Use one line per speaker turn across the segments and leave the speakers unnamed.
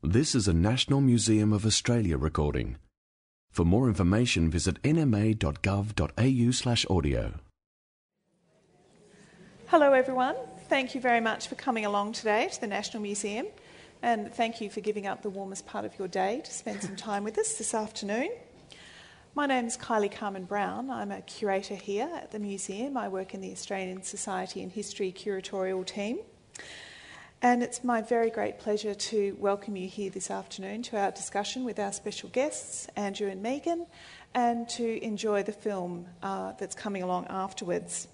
This is a National Museum of Australia recording. For more information, visit nma.gov.au/audio.
Hello everyone, thank you very much for coming along today to the National Museum, and thank you for giving up the warmest part of your day to spend some time with us this afternoon. My name's Kylie Carmen Brown. I'm a curator here at the museum. I work in the Australian Society and History curatorial team. And it's my very great pleasure to welcome you here this afternoon to our discussion with our special guests, Andrew and Megan, and to enjoy the film that's coming along afterwards.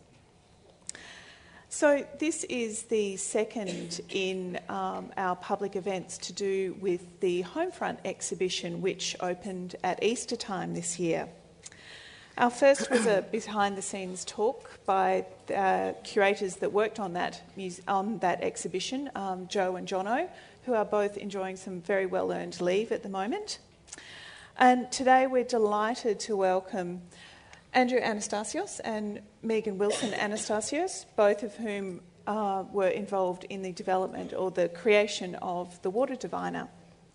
So this is the second in our public events to do with the Homefront exhibition, which opened at Easter time this year. Our first was a behind-the-scenes talk by curators that worked on that exhibition, Joe and Jono, who are both enjoying some very well-earned leave at the moment. And today we're delighted to welcome Andrew Anastasios and Megan Wilson Anastasios, both of whom were involved in the development or the creation of The Water Diviner.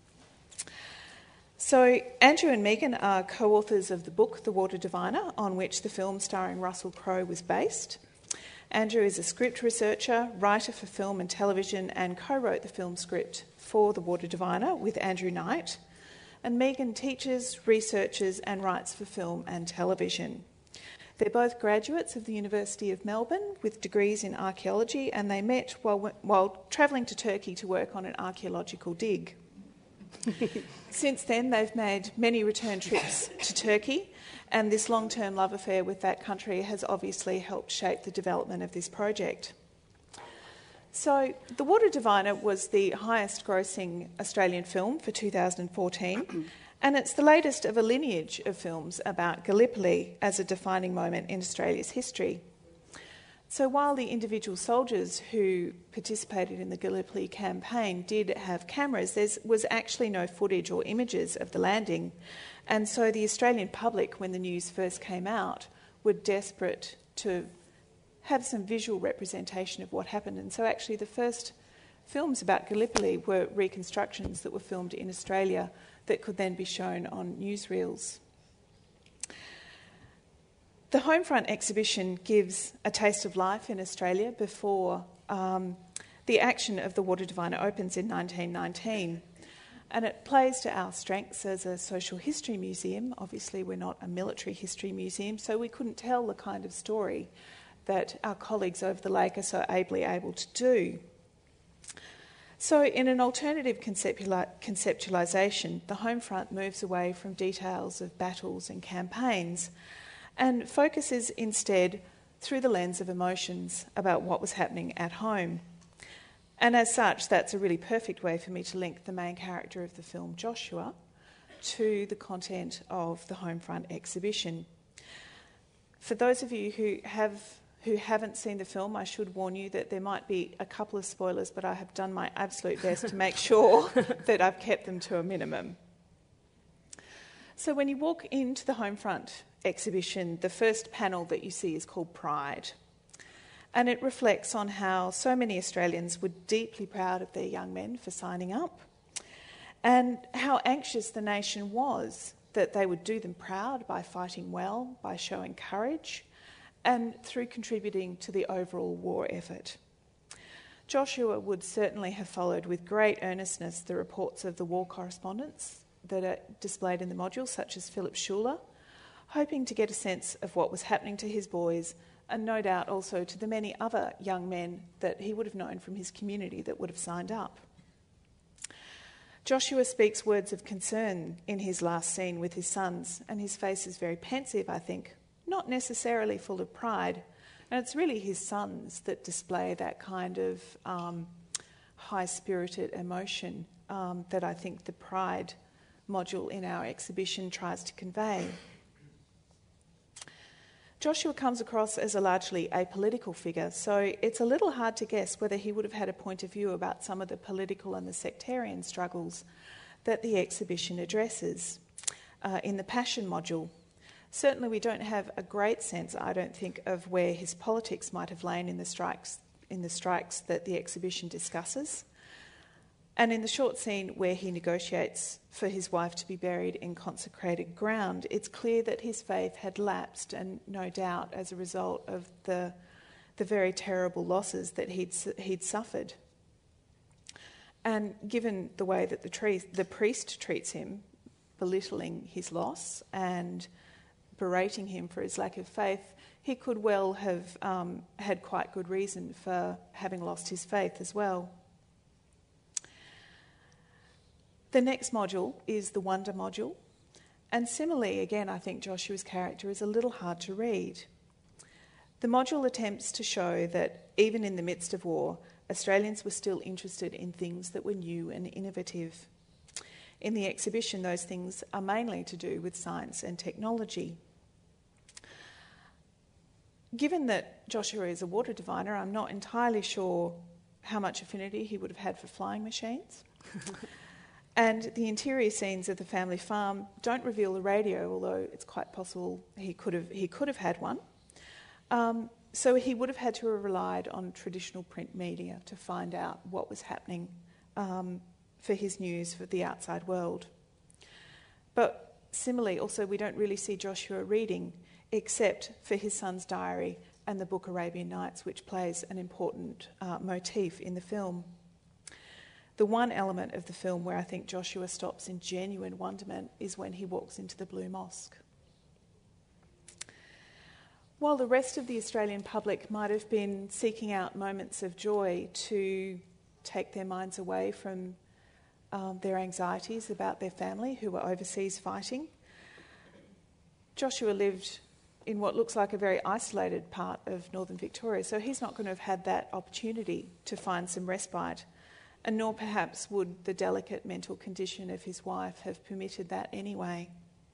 So Andrew and Megan are co-authors of the book The Water Diviner, on which the film starring Russell Crowe was based. Andrew is a script researcher, writer for film and television, and co-wrote the film script for The Water Diviner with Andrew Knight. And Megan teaches, researches and writes for film and television. They're both graduates of the University of Melbourne with degrees in archaeology, and they met while travelling to Turkey to work on an archaeological dig. Since then, they've made many return trips to Turkey, and this long-term love affair with that country has obviously helped shape the development of this project. So, The Water Diviner was the highest-grossing Australian film for 2014, and it's the latest of a lineage of films about Gallipoli as a defining moment in Australia's history. So while the individual soldiers who participated in the Gallipoli campaign did have cameras, there was actually no footage or images of the landing. And so the Australian public, when the news first came out, were desperate to have some visual representation of what happened. And so actually the first films about Gallipoli were reconstructions that were filmed in Australia that could then be shown on newsreels. The Homefront exhibition gives a taste of life in Australia before the action of The Water Diviner opens in 1919. And it plays to our strengths as a social history museum. Obviously, we're not a military history museum, so we couldn't tell the kind of story that our colleagues over the lake are so ably able to do. So in an alternative conceptualisation, the Homefront moves away from details of battles and campaigns and focuses instead through the lens of emotions about what was happening at home. And as such, that's a really perfect way for me to link the main character of the film, Joshua, to the content of the Homefront exhibition. For those of you who haven't seen the film, I should warn you that there might be a couple of spoilers, but I have done my absolute best to make sure that I've kept them to a minimum. So when you walk into the Homefront exhibition, the first panel that you see is called Pride. And it reflects on how so many Australians were deeply proud of their young men for signing up, and how anxious the nation was that they would do them proud by fighting well, by showing courage, and through contributing to the overall war effort. Joshua would certainly have followed with great earnestness the reports of the war correspondents that are displayed in the module, such as Philip Schuler, hoping to get a sense of what was happening to his boys, and no doubt also to the many other young men that he would have known from his community that would have signed up. Joshua speaks words of concern in his last scene with his sons, and his face is very pensive, I think, not necessarily full of pride. And it's really his sons that display that kind of high-spirited emotion that I think the Pride module in our exhibition tries to convey. Joshua comes across as a largely apolitical figure, so it's a little hard to guess whether he would have had a point of view about some of the political and the sectarian struggles that the exhibition addresses in the Passion module. Certainly we don't have a great sense, I don't think, of where his politics might have lain in the strikes that the exhibition discusses. And in the short scene where he negotiates for his wife to be buried in consecrated ground, it's clear that his faith had lapsed, and no doubt as a result of the very terrible losses that he'd suffered. And given the way that the priest treats him, belittling his loss and berating him for his lack of faith, he could well have had quite good reason for having lost his faith as well. The next module is the wonder module, and similarly, again, I think Joshua's character is a little hard to read. The module attempts to show that even in the midst of war, Australians were still interested in things that were new and innovative. In the exhibition, those things are mainly to do with science and technology. Given that Joshua is a water diviner, I'm not entirely sure how much affinity he would have had for flying machines. And the interior scenes of the family farm don't reveal a radio, although it's quite possible he could have had one. So he would have had to have relied on traditional print media to find out what was happening for his news for the outside world. But similarly, also, we don't really see Joshua reading except for his son's diary and the book Arabian Nights, which plays an important motif in the film. The one element of the film where I think Joshua stops in genuine wonderment is when he walks into the Blue Mosque. While the rest of the Australian public might have been seeking out moments of joy to take their minds away from their anxieties about their family who were overseas fighting, Joshua lived in what looks like a very isolated part of northern Victoria, so he's not going to have had that opportunity to find some respite, and nor perhaps would the delicate mental condition of his wife have permitted that anyway.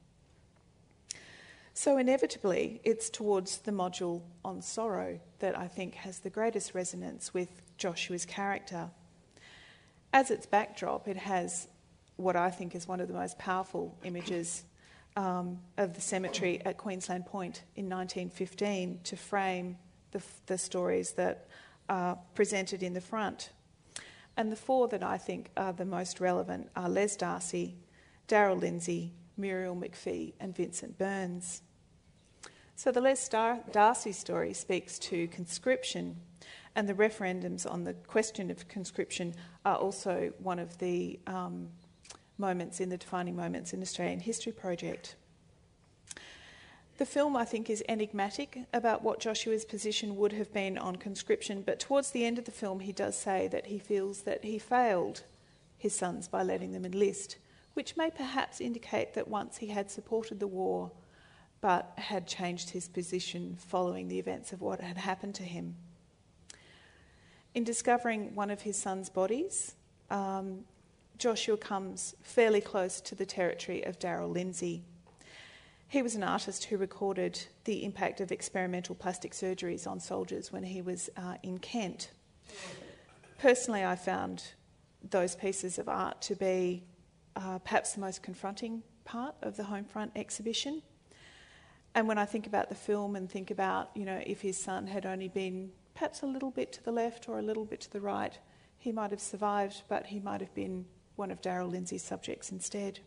So inevitably, it's towards the module on sorrow that I think has the greatest resonance with Joshua's character. As its backdrop, it has what I think is one of the most powerful images of the cemetery at Queensland Point in 1915 to frame the stories that are presented in the front. And the four that I think are the most relevant are Les Darcy, Daryl Lindsay, Muriel McPhee and Vincent Burns. So the Les Darcy story speaks to conscription, and the referendums on the question of conscription are also one of the moments in the defining moments in Australian History Project. The film, I think, is enigmatic about what Joshua's position would have been on conscription, but towards the end of the film he does say that he feels that he failed his sons by letting them enlist, which may perhaps indicate that once he had supported the war but had changed his position following the events of what had happened to him. In discovering one of his sons' bodies, Joshua comes fairly close to the territory of Daryl Lindsay. He was an artist who recorded the impact of experimental plastic surgeries on soldiers when he was in Kent. Personally, I found those pieces of art to be perhaps the most confronting part of the Homefront exhibition. And when I think about the film and think about, if his son had only been perhaps a little bit to the left or a little bit to the right, he might have survived, but he might have been one of Daryl Lindsay's subjects instead.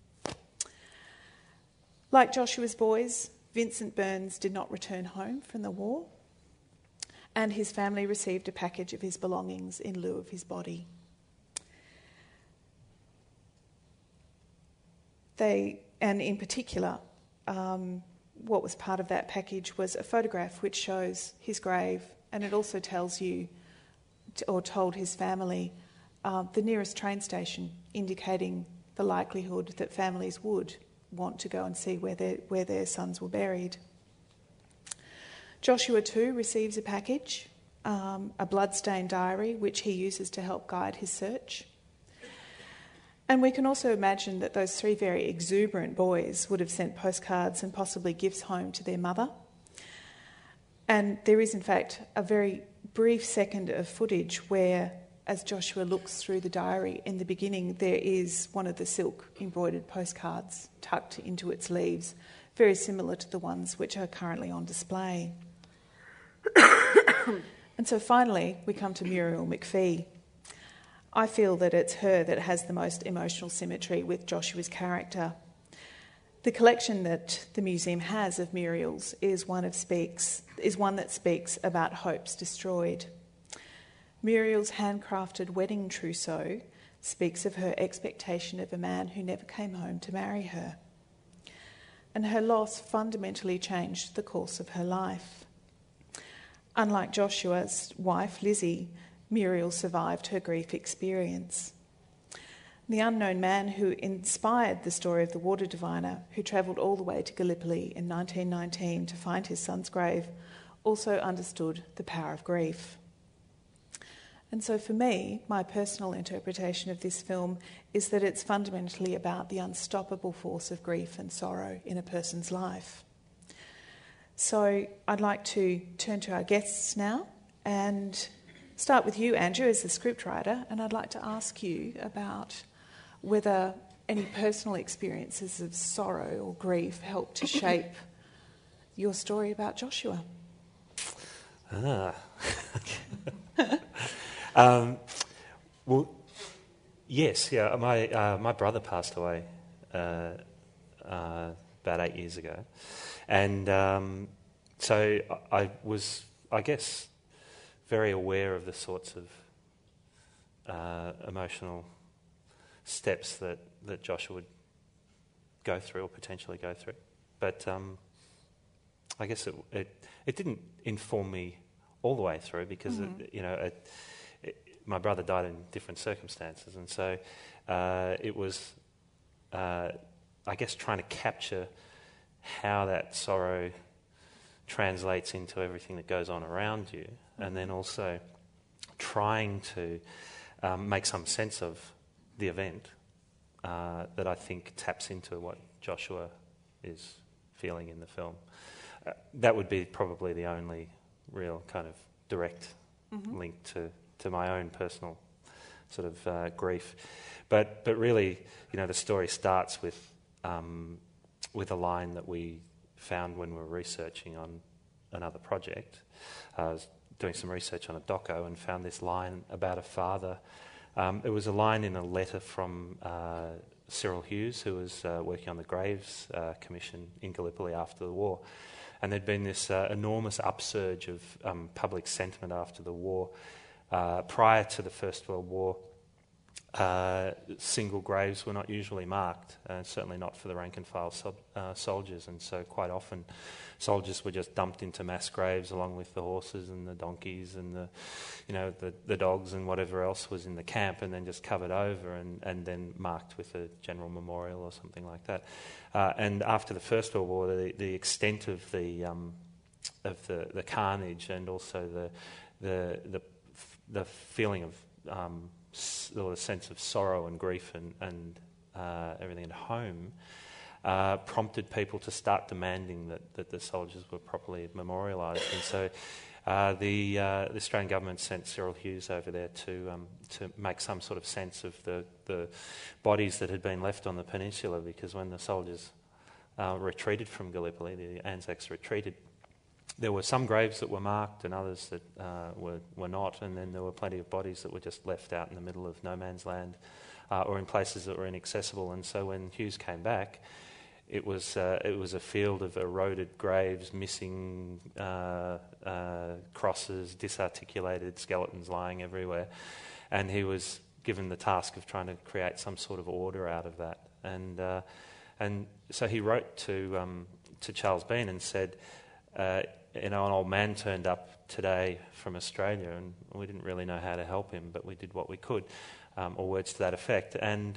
Like Joshua's boys, Vincent Burns did not return home from the war, and his family received a package of his belongings in lieu of his body. And in particular, what was part of that package was a photograph which shows his grave, and it also tells you, or told his family, the nearest train station, indicating the likelihood that families would want to go and see where their sons were buried. Joshua too receives a package, a bloodstained diary, which he uses to help guide his search. And we can also imagine that those three very exuberant boys would have sent postcards and possibly gifts home to their mother. And there is, in fact, a very brief second of footage where, as Joshua looks through the diary, in the beginning there is one of the silk embroidered postcards tucked into its leaves, very similar to the ones which are currently on display. And so finally we come to Muriel McPhee. I feel that it's her that has the most emotional symmetry with Joshua's character. The collection that the museum has of Muriel's is one that speaks about hopes destroyed. Muriel's handcrafted wedding trousseau speaks of her expectation of a man who never came home to marry her. And her loss fundamentally changed the course of her life. Unlike Joshua's wife, Lizzie, Muriel survived her grief experience. The unknown man who inspired the story of the water diviner, who travelled all the way to Gallipoli in 1919 to find his son's grave, also understood the power of grief. And so for me, my personal interpretation of this film is that it's fundamentally about the unstoppable force of grief and sorrow in a person's life. So I'd like to turn to our guests now and start with you, Andrew, as the scriptwriter, and I'd like to ask you about whether any personal experiences of sorrow or grief helped to shape your story about Joshua.
Well, yes, yeah. My brother passed away about 8 years ago, and so I was, I guess, very aware of the sorts of emotional steps that Joshua would go through or potentially go through, but I guess it didn't inform me all the way through because my brother died in different circumstances, and so it was, I guess, trying to capture how that sorrow translates into everything that goes on around you, and then also trying to make some sense of the event that I think taps into what Joshua is feeling in the film. That would be probably the only real kind of direct link to my own personal sort of grief. But really, the story starts with a line that we found when we were researching on another project. I was doing some research on a doco and found this line about a father. It was a line in a letter from Cyril Hughes, who was working on the Graves Commission in Gallipoli after the war. And there'd been this enormous upsurge of public sentiment after the war. Prior to the First World War, single graves were not usually marked, certainly not for the rank-and-file soldiers, and so quite often soldiers were just dumped into mass graves along with the horses and the donkeys and the dogs and whatever else was in the camp, and then just covered over and then marked with a general memorial or something like that. And after the First World War, the extent of the carnage and also the feeling of or the sense of sorrow and grief and everything at home prompted people to start demanding that the soldiers were properly memorialised. And so the Australian government sent Cyril Hughes over there to make some sort of sense of the bodies that had been left on the peninsula, because when the soldiers retreated from Gallipoli, the Anzacs retreated, there were some graves that were marked and others that were not, and then there were plenty of bodies that were just left out in the middle of no man's land or in places that were inaccessible. And so when Hughes came back, it was a field of eroded graves, missing crosses, disarticulated skeletons lying everywhere, and he was given the task of trying to create some sort of order out of that. And so he wrote to Charles Bean and said, an old man turned up today from Australia, and we didn't really know how to help him, but we did what we could, or words to that effect. And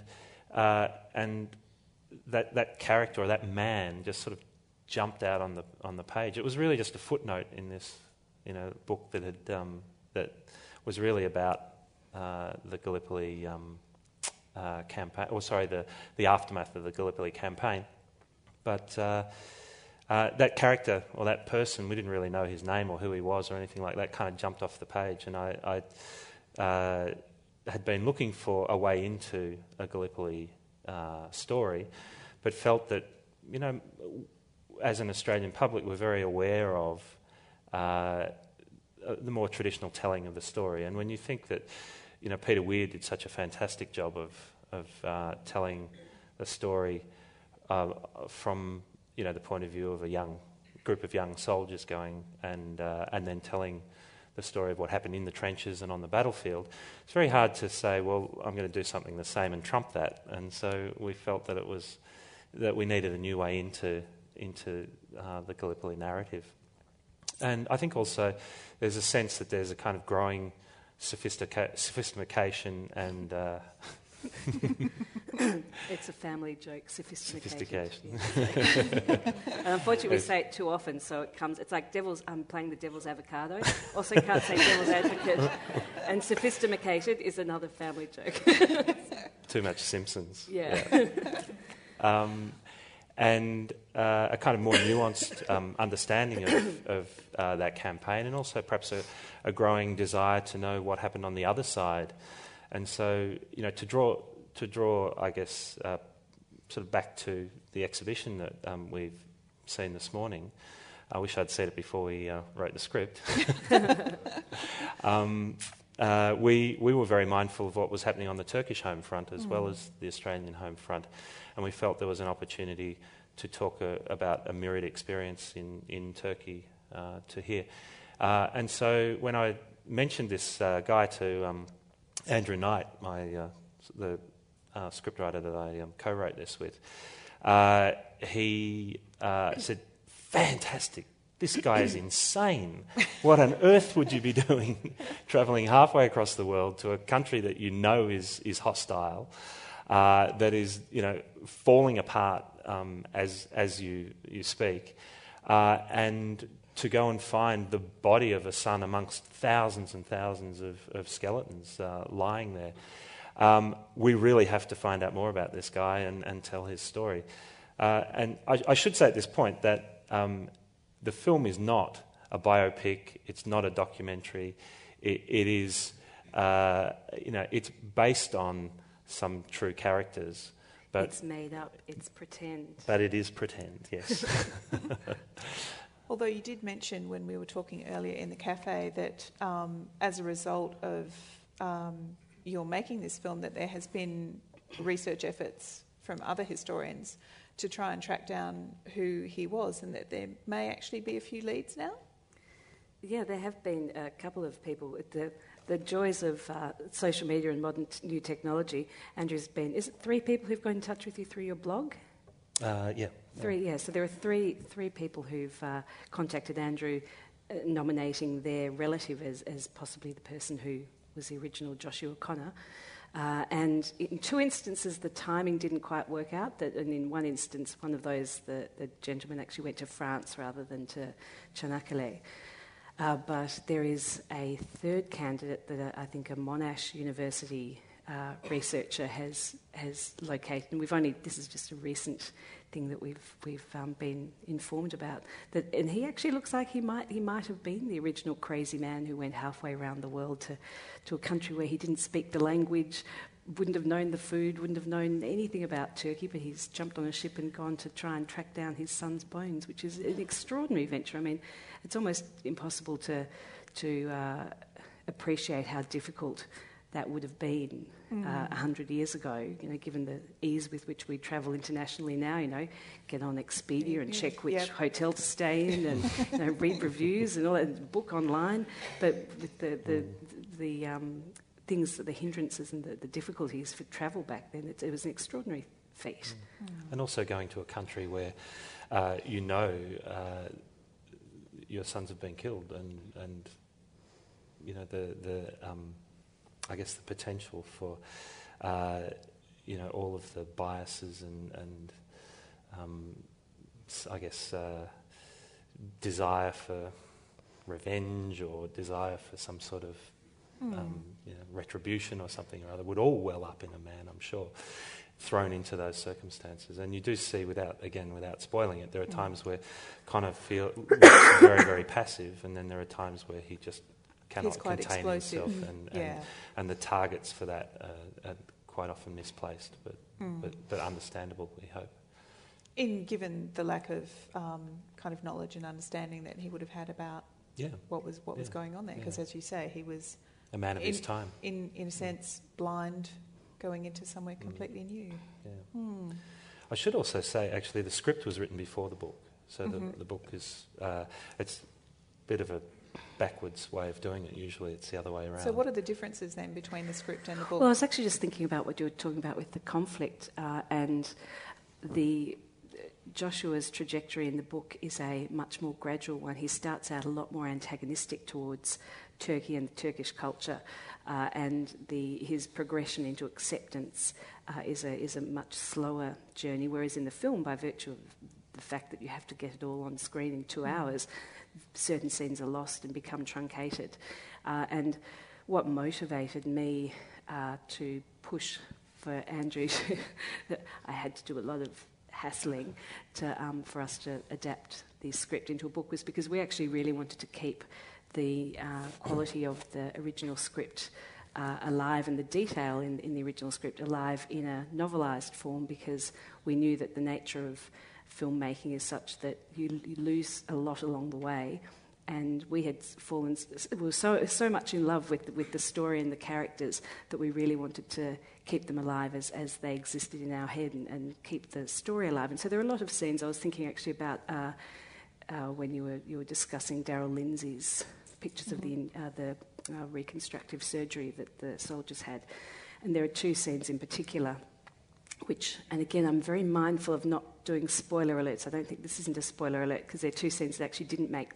that character or that man just sort of jumped out on the page. It was really just a footnote in this, book that was really about the Gallipoli campaign, the aftermath of the Gallipoli campaign, but. That character or that person, we didn't really know his name or who he was or anything like that, kind of jumped off the page, and I had been looking for a way into a Gallipoli story, but felt that, as an Australian public, we're very aware of the more traditional telling of the story. And when you think that Peter Weir did such a fantastic job of telling the story from the point of view of a young group of young soldiers going and then telling the story of what happened in the trenches and on the battlefield. It's very hard to say, well, I'm going to do something the same and trump that. And so we felt that we needed a new way into the Gallipoli narrative. And I think also there's a sense that there's a kind of growing sophistication and...
It's a family joke, sophistication.
And
unfortunately, we say it too often, so it's like playing the devil's avocado. Also can't say devil's advocate. And sophisticated is another family joke.
Too much Simpsons.
Yeah.
And a kind of more nuanced understanding of that campaign, and also perhaps a growing desire to know what happened on the other side. And so, to draw, I guess, sort of back to the exhibition that we've seen this morning. I wish I'd said it before we wrote the script. We were very mindful of what was happening on the Turkish home front as well as the Australian home front, and we felt there was an opportunity to talk about a mirrored experience in Turkey to hear. And so when I mentioned this guy to Andrew Knight, the scriptwriter that I co-wrote this with, he said, "Fantastic. This guy is insane. What on earth would you be doing travelling halfway across the world to a country that is hostile, that is falling apart as you speak, and to go and find the body of a son amongst thousands and thousands of skeletons lying there. We really have to find out more about this guy and tell his story." And I should say at this point that the film is not a biopic, it's not a documentary, it is, it's based on some true characters. But
it's made up, it's pretend.
But it is pretend, yes.
Although you did mention when we were talking earlier in the cafe that as a result of your making this film that there has been research efforts from other historians to try and track down who he was, and that there may actually be a few leads now?
Yeah, there have been a couple of people. The joys of social media and modern new technology. Andrew's been... Is it 3 people who've got in touch with you through your blog?
Yeah.
3, yeah. So there are three people who've contacted Andrew nominating their relative as possibly the person who was the original Joshua Connor. And in 2 instances, the timing didn't quite work out. And in one instance, one of those, the gentleman actually went to France rather than to Çanakkale. But there is a third candidate that I think a Monash University researcher has located, and this is just a recent thing that we've been informed about. And he actually looks like he might have been the original crazy man who went halfway around the world to a country where he didn't speak the language, wouldn't have known the food, wouldn't have known anything about Turkey, but he's jumped on a ship and gone to try and track down his son's bones, which is an extraordinary venture. I mean, it's almost impossible to appreciate how difficult that would have been 100 years ago, given the ease with which we travel internationally now, get on Expedia and check which hotel to stay in and read reviews and all that, book online. But with the things, the hindrances and the difficulties for travel back then, it was an extraordinary feat.
And also going to a country where your sons have been killed and I guess the potential for all of the biases and I guess desire for revenge or desire for some sort of retribution or something or other would all well up in a man, I'm sure, thrown into those circumstances. And you do see, without spoiling it, there are times where Connor feels very, very passive, and then there are times where he just cannot contain himself, and the targets for that are quite often misplaced, but understandable, we hope.
Given the lack of kind of knowledge and understanding that he would have had about what was going on there, because as you say, he was
A man of his time.
In a sense, blind, going into somewhere completely new.
Yeah. I should also say, actually, the script was written before the book. So the book is, it's a bit of a backwards way of doing it. Usually it's the other way around.
So what are the differences then between the script and the book?
Well, I was actually just thinking about what you were talking about with the conflict, and the Joshua's trajectory in the book is a much more gradual one. He starts out a lot more antagonistic towards Turkey and Turkish culture, and his progression into acceptance is a much slower journey, whereas in the film, by virtue of the fact that you have to get it all on screen in 2 hours, certain scenes are lost and become truncated. And what motivated me to push for Andrew, I had to do a lot of hassling for us to adapt the script into a book, was because we actually really wanted to keep the quality of the original script alive, and the detail in the original script alive in a novelised form, because we knew that the nature of filmmaking is such that you lose a lot along the way, and we had we were so much in love with the story and the characters that we really wanted to keep them alive as they existed in our head, and keep the story alive. And so there are a lot of scenes. I was thinking actually about when you were discussing Daryl Lindsay's pictures of the reconstructive surgery that the soldiers had, and there are 2 scenes in particular which, and again, I'm very mindful of not doing spoiler alerts. I don't think this isn't a spoiler alert, because they're 2 scenes that actually didn't make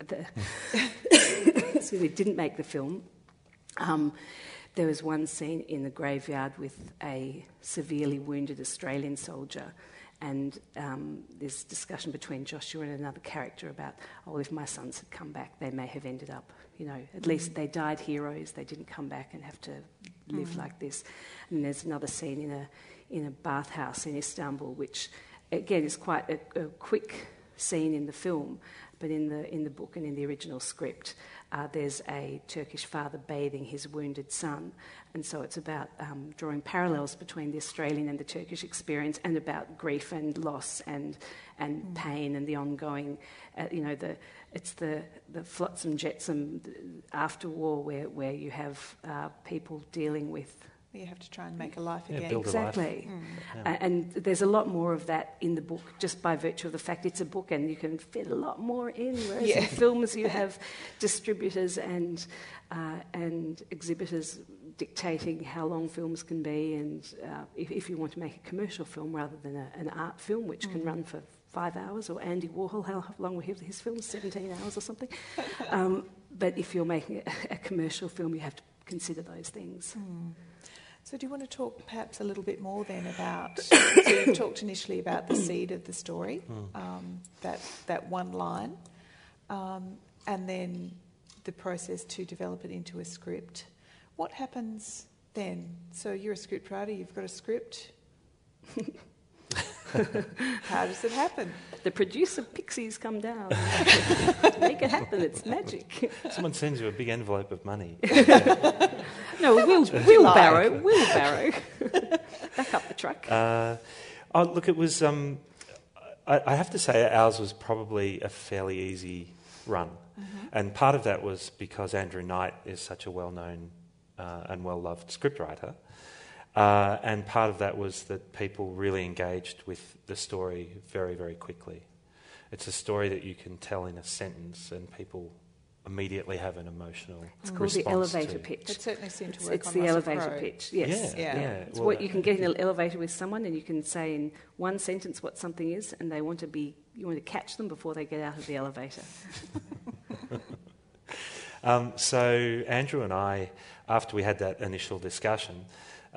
didn't make the film. There was one scene in the graveyard with a severely wounded Australian soldier, and there's discussion between Joshua and another character about, if my sons had come back, they may have ended up, at least they died heroes, they didn't come back and have to live like this. And there's another scene in a bathhouse in Istanbul, which again is quite a quick scene in the film, but in the book and in the original script, there's a Turkish father bathing his wounded son, and so it's about drawing parallels between the Australian and the Turkish experience, and about grief and loss and pain and the ongoing, it's the flotsam jetsam after war where you have people dealing with.
You have to try and make a life again.
Build
exactly.
A life.
And there's a lot more of that in the book, just by virtue of the fact it's a book, and you can fit a lot more in, whereas in films you have distributors and exhibitors dictating how long films can be, and if you want to make a commercial film rather than an art film, which can run for 5 hours, or Andy Warhol, how long were his films, 17 hours or something. But if you're making a commercial film, you have to consider those things.
So do you want to talk perhaps a little bit more then about, so you've talked initially about the seed of the story, that one line, and then the process to develop it into a script. What happens then? So you're a script writer, you've got a script. How does it happen?
The producer pixies come down. Make it happen, it's magic.
Someone sends you a big envelope of money.
No, wheelbarrow. Back up the truck.
Look, it was... I have to say ours was probably a fairly easy run. And part of that was because Andrew Knight is such a well-known and well-loved scriptwriter. And part of that was that people really engaged with the story very, very quickly. It's a story that you can tell in a sentence, and people immediately have an emotional response.
It's called the elevator pitch.
It certainly seemed to work
It's
on
the
Russell
elevator
Crowe.
pitch, yes.
Yeah.
It's
Well,
what you can get in an elevator with someone, and you can say in one sentence what something is, and you want to catch them before they get out of the elevator.
So Andrew and I, after we had that initial discussion,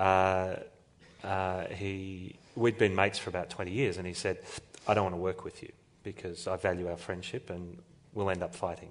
we'd been mates for about 20 years, and he said, I don't want to work with you because I value our friendship and we'll end up fighting.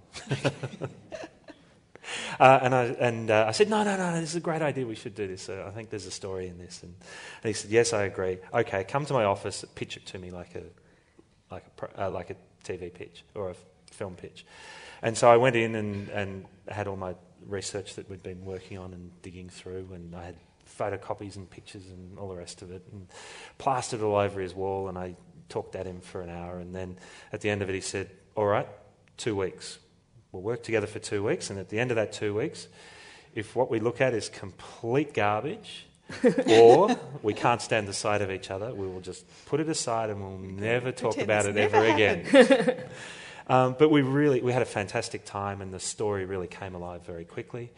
And I said, no, this is a great idea, we should do this. I think there's a story in this. And he said, yes, I agree. Okay, come to my office, pitch it to me like a TV pitch or a film pitch. And so I went in and had all my research that we'd been working on and digging through, and I had photocopies and pictures and all the rest of it, and plastered it all over his wall, and I talked at him for an hour, and then at the end of it he said, all right, 2 weeks. We'll work together for 2 weeks, and at the end of that 2 weeks, if what we look at is complete garbage, or we can't stand the sight of each other, we will just put it aside and we'll never talk about it ever again. But we had a fantastic time, and the story really came alive very quickly.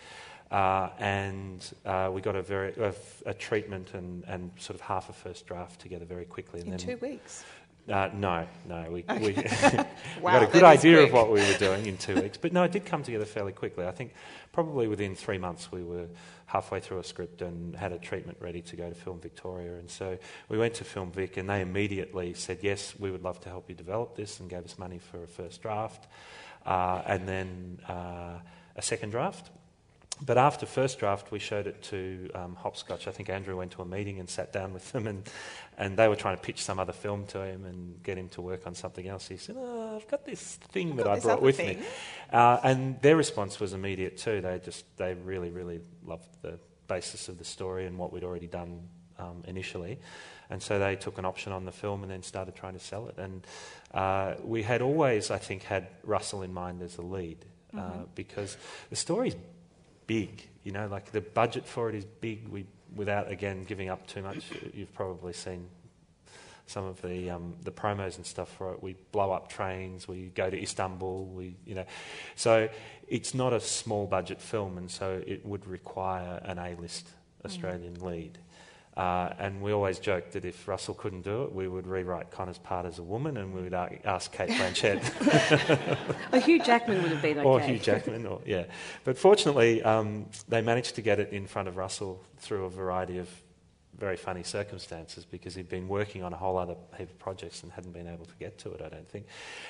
And we got a treatment and sort of half a first draft together very quickly. And
In
then,
2 weeks?
No. We
Wow,
got a good
that is
idea of
quick.
what we were doing in 2 weeks. But no, it did come together fairly quickly. I think probably within 3 months we were halfway through a script and had a treatment ready to go to Film Victoria. And so we went to Film Vic, and they immediately said, yes, we would love to help you develop this, and gave us money for a first draft and then a second draft. But after first draft, we showed it to Hopscotch. I think Andrew went to a meeting and sat down with them, and they were trying to pitch some other film to him and get him to work on something else. He said, I've got this thing that I brought with me. And their response was immediate too. They really, really loved the basis of the story and what we'd already done initially. And so they took an option on the film and then started trying to sell it. And we had always, I think, had Russell in mind as the lead because the story's big, like the budget for it is big. Without again giving up too much, you've probably seen some of the promos and stuff for it. We blow up trains, we go to Istanbul, so it's not a small budget film, and so it would require an A-list Australian lead. And we always joked that if Russell couldn't do it, we would rewrite Connor's part as a woman, and we would ask Kate Blanchett.
Or Hugh Jackman would have been okay.
Or Hugh Jackman, yeah. But fortunately, they managed to get it in front of Russell through a variety of very funny circumstances, because he'd been working on a whole other heap of projects and hadn't been able to get to it, I don't think.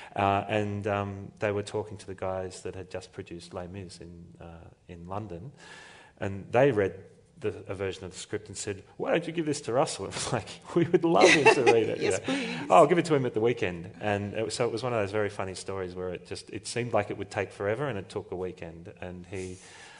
And they were talking to the guys that had just produced Les Mis in London, and they read a version of the script and said, why don't you give this to Russell? It was like, we would love him to read it.
Yes, please.
Oh, I'll give it to him at the weekend. And so it was one of those very funny stories where it seemed like it would take forever, and it took a weekend. And he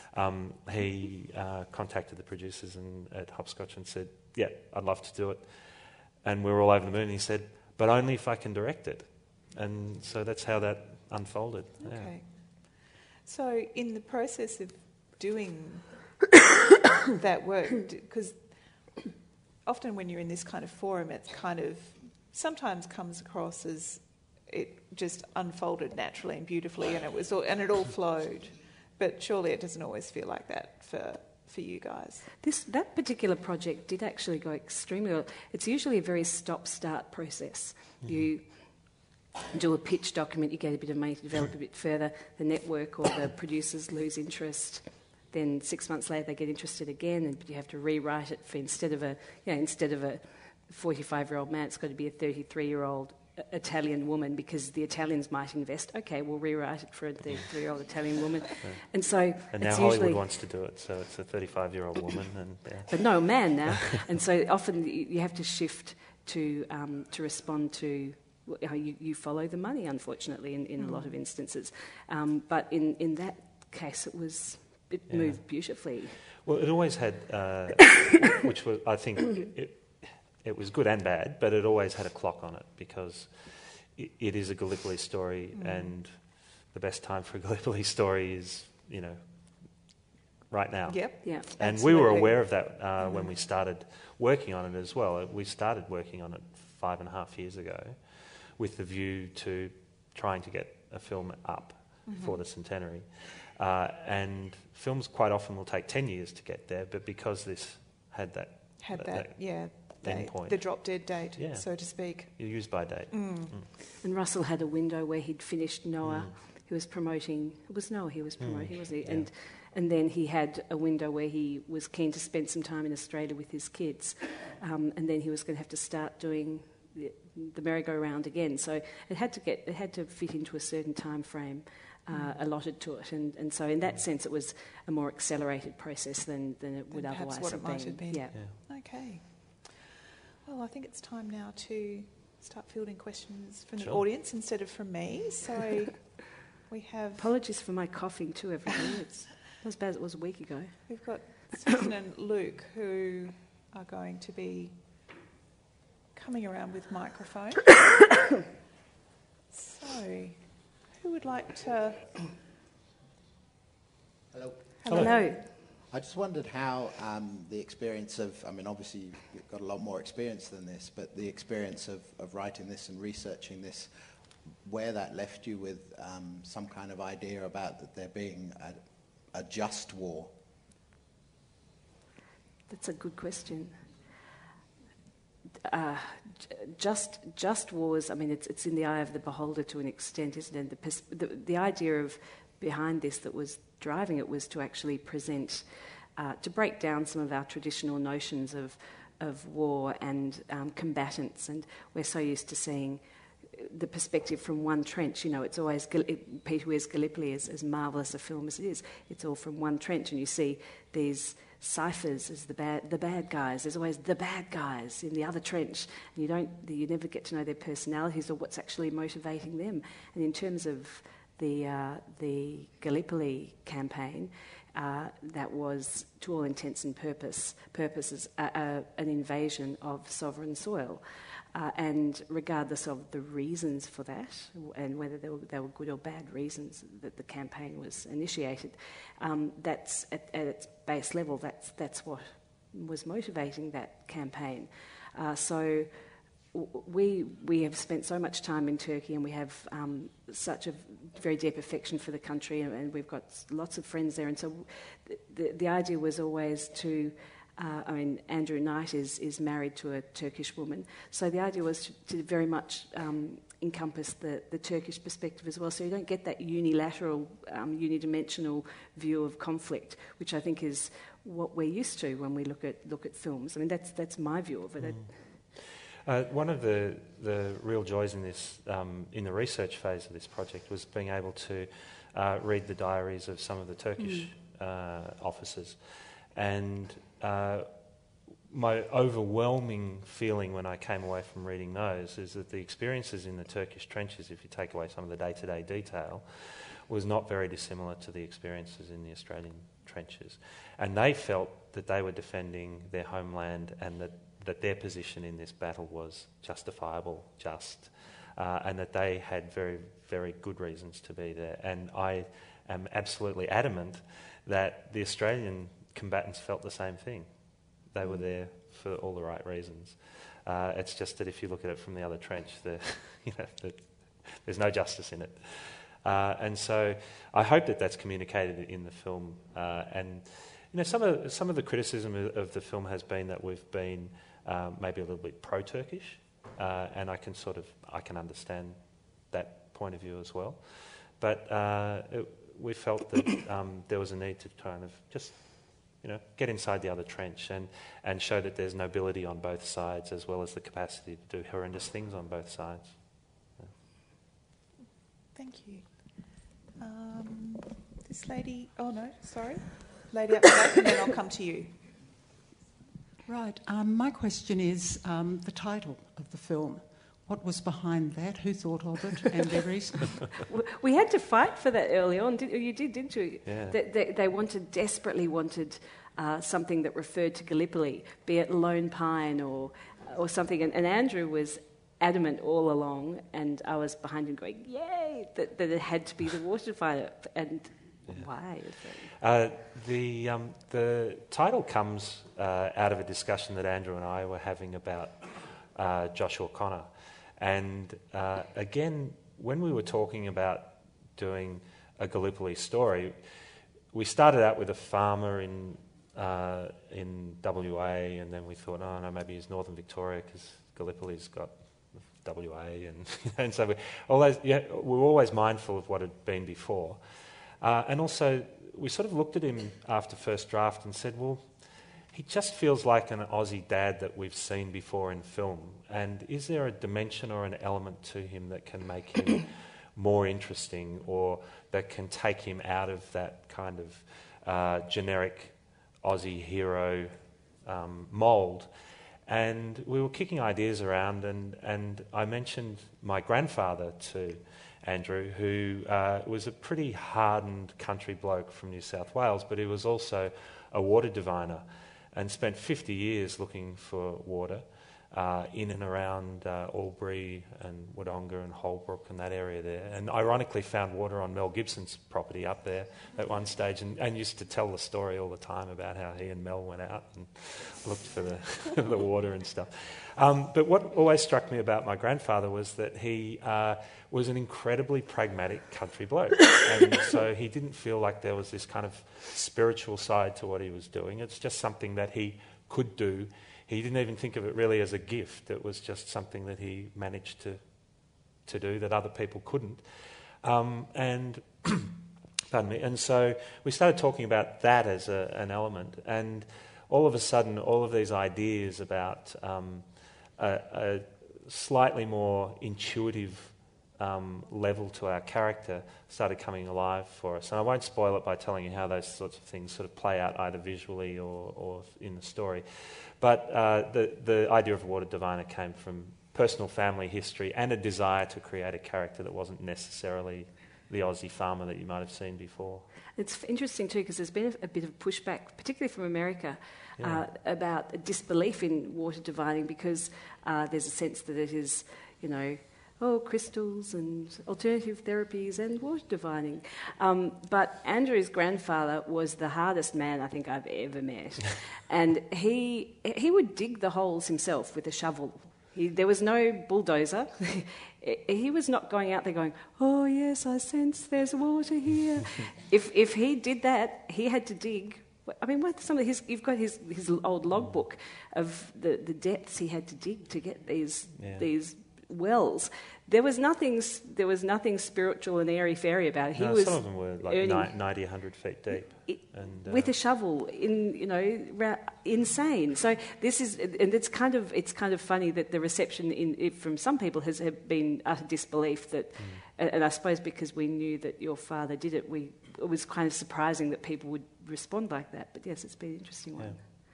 contacted the producers at Hopscotch and said, yeah, I'd love to do it. And we were all over the moon, and he said, but only if I can direct it. And so that's how that unfolded.
Okay.
Yeah.
So in the process of doing that work, because often when you're in this kind of forum, it's kind of sometimes comes across as it just unfolded naturally and beautifully, and it all flowed. But surely it doesn't always feel like that for you guys.
That particular project did actually go extremely well. It's usually a very stop-start process. Mm-hmm. You do a pitch document, you get a bit of money to develop a bit further, the network or the producers lose interest. Then 6 months later they get interested again, and you have to rewrite it for instead of a 45-year-old man, it's got to be a 33-year-old Italian woman, because the Italians might invest. Okay, we'll rewrite it for a 33-year-old Italian woman. And so
and now
it's
Hollywood
usually
wants to do it, so it's a 35-year-old woman.
But no, man now. And so often you have to shift to respond to how you follow the money, unfortunately, in a lot of instances. But in that case, it moved beautifully.
Well, it always had, which was, I think, it was good and bad, but it always had a clock on it, because it is a Gallipoli story, and the best time for a Gallipoli story is, right now.
Yep.
Yeah.
And
Absolutely.
we were aware of that when we started working on it as well. We started working on it 5.5 years ago, with the view to trying to get a film up for the centenary. And films quite often will take 10 years to get there, but because this had that end point,
the drop dead date,
Yeah.
so to speak.
you use by date.
And Russell had a window where he'd finished Noah. He was promoting. It was Noah he was promoting, wasn't he?
Yeah.
And then he had a window where he was keen to spend some time in Australia with his kids, and then he was going to have to start doing the merry-go-round again. So it had to fit into a certain time frame allotted to it, and so in that sense it was a more accelerated process than it would
Perhaps
otherwise
what
have
it might have been.
Yeah.
Okay. Well, I think it's time now to start fielding questions from the
Sure.
audience instead of from me. So we have...
Apologies for my coughing too, everybody. It's not as bad as it was a week ago.
We've got Susan and Luke, who are going to be coming around with microphones. So, who would like to...
Hello.
Hello.
I just wondered how the experience of, I mean, obviously you've got a lot more experience than this, but the experience of writing this and researching this, where that left you with some kind of idea about that there being a just war.
That's a good question. Just wars, I mean, it's in the eye of the beholder to an extent, isn't it? The idea of behind this that was driving it was to actually present, to break down some of our traditional notions of war and combatants, and we're so used to seeing the perspective from one trench. You know, it's always Peter Weir's Gallipoli, as marvellous a film as it is, it's all from one trench, and you see these ciphers as the bad guys. There's always the bad guys in the other trench, and you never get to know their personalities or what's actually motivating them. And in terms of the Gallipoli campaign, that was, to all intents and purposes, an invasion of sovereign soil. And regardless of the reasons for that, and whether they were good or bad reasons that the campaign was initiated, that's at its base level. That's what was motivating that campaign. So we have spent so much time in Turkey, and we have such a very deep affection for the country, and we've got lots of friends there. And so the idea was always to. I mean, Andrew Knight is married to a Turkish woman, so the idea was to very much encompass the Turkish perspective as well, so you don't get that unilateral, unidimensional view of conflict, which I think is what we're used to when we look at films. I mean, that's my view of it.
One of the real joys in this, in the research phase of this project, was being able to read the diaries of some of the Turkish officers. And my overwhelming feeling when I came away from reading those is that the experiences in the Turkish trenches, if you take away some of the day-to-day detail, was not very dissimilar to the experiences in the Australian trenches. And they felt that they were defending their homeland, and that their position in this battle was justifiable, just, and that they had very, very good reasons to be there. And I am absolutely adamant that the Australian combatants felt the same thing. They were there for all the right reasons. It's just that if you look at it from the other trench, there's no justice in it. And so I hope that that's communicated in the film. And some of the criticism of the film has been that we've been maybe a little bit pro-Turkish, and I can understand that point of view as well. But we felt that there was a need to kind of just get inside the other trench and show that there's nobility on both sides, as well as the capacity to do horrendous things on both sides. Yeah.
Thank you. This lady, lady up the back, and then I'll come to you.
Right. My question is the title of the film. What was behind that? Who thought of it and their reason?
We had to fight for that early on. Didn't you?
Yeah.
They desperately wanted something that referred to Gallipoli, be it Lone Pine or something. And Andrew was adamant all along, and I was behind him going, yay, that it had to be the water fighter. And why?
The title comes out of a discussion that Andrew and I were having about Joshua Connor. And again, when we were talking about doing a Gallipoli story, we started out with a farmer in WA, and then we thought, oh no, maybe he's Northern Victoria because Gallipoli's got WA, and so we were always mindful of what had been before. And also, we sort of looked at him after first draft and said, well, he just feels like an Aussie dad that we've seen before in film. And is there a dimension or an element to him that can make him more interesting, or that can take him out of that kind of generic Aussie hero mould? And we were kicking ideas around, and I mentioned my grandfather to Andrew, who was a pretty hardened country bloke from New South Wales, but he was also a water diviner and spent 50 years looking for water, in and around Albury and Wodonga and Holbrook and that area there. And ironically found water on Mel Gibson's property up there at one stage and used to tell the story all the time about how he and Mel went out and looked for the, the water and stuff. But what always struck me about my grandfather was that he was an incredibly pragmatic country bloke. And so he didn't feel like there was this kind of spiritual side to what he was doing. It's just something that he could do. He didn't even think of it really as a gift. It was just something that he managed to do that other people couldn't. And pardon me. And so we started talking about that as an element. And all of a sudden, all of these ideas about a slightly more intuitive level to our character started coming alive for us. And I won't spoil it by telling you how those sorts of things sort of play out either visually or in the story. But the idea of a water diviner came from personal family history and a desire to create a character that wasn't necessarily the Aussie farmer that you might have seen before.
It's interesting too because there's been a bit of pushback, particularly from America, about a disbelief in water divining because there's a sense that it is, crystals and alternative therapies and water divining. But Andrew's grandfather was the hardest man I think I've ever met. And he would dig the holes himself with a shovel. There was no bulldozer. He was not going out there going, oh yes, I sense there's water here. If he did that, he had to dig. I mean, you've got his old logbook of the depths he had to dig to get these wells. There was nothing spiritual and airy-fairy about it.
Some of them were like 90, 100 feet deep.
With a shovel, insane. So this is, and it's kind of funny that the reception from some people has been utter disbelief that, and I suppose because we knew that your father did it, it was kind of surprising that people would respond like that. But yes, it's been an interesting one.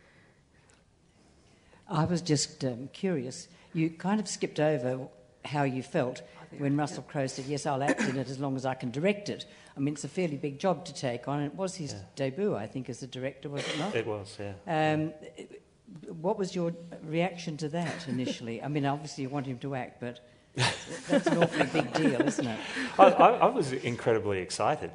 I was just curious. You kind of skipped over how you felt when Russell Crowe said, yes, I'll act in it as long as I can direct it. I mean, it's a fairly big job to take on. It was his debut, I think, as a director, was it not?
It was, yeah.
What was your reaction to that initially? I mean, obviously you want him to act, but that's an awfully big deal, isn't it?
I was incredibly excited.